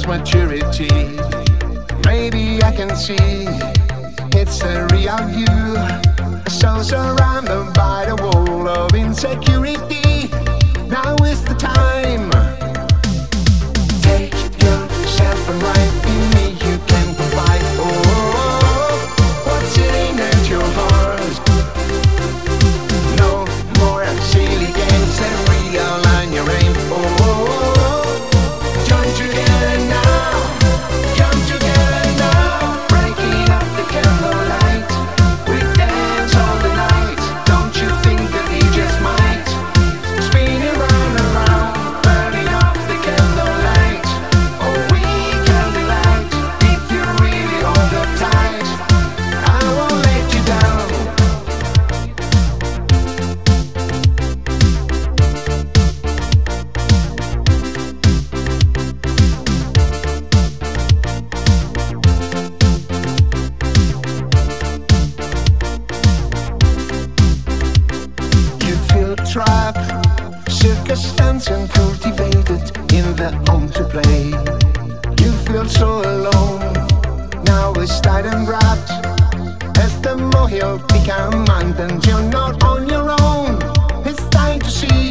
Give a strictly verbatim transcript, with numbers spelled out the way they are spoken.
maturity. Maybe I can see it's the real you. So surrounded by the wall of insecurity. Now is the time. Take yourself and right in me. You can provide. Oh, what's sitting at your heart? No more silly games and realign your aim. Oh, join together now. Come together now. Breaking up the candlelight. We dance all the night. Don't you think that we just might? Spinning round and round. Burning up the candlelight. Oh, we candlelight. If you really hold up tight, I won't let you down. You feel trapped, circumstance and cultivated in the home to play. You feel so alone, now it's tight and wrapped. As the molehill become mountains, you're not on your own. It's time to see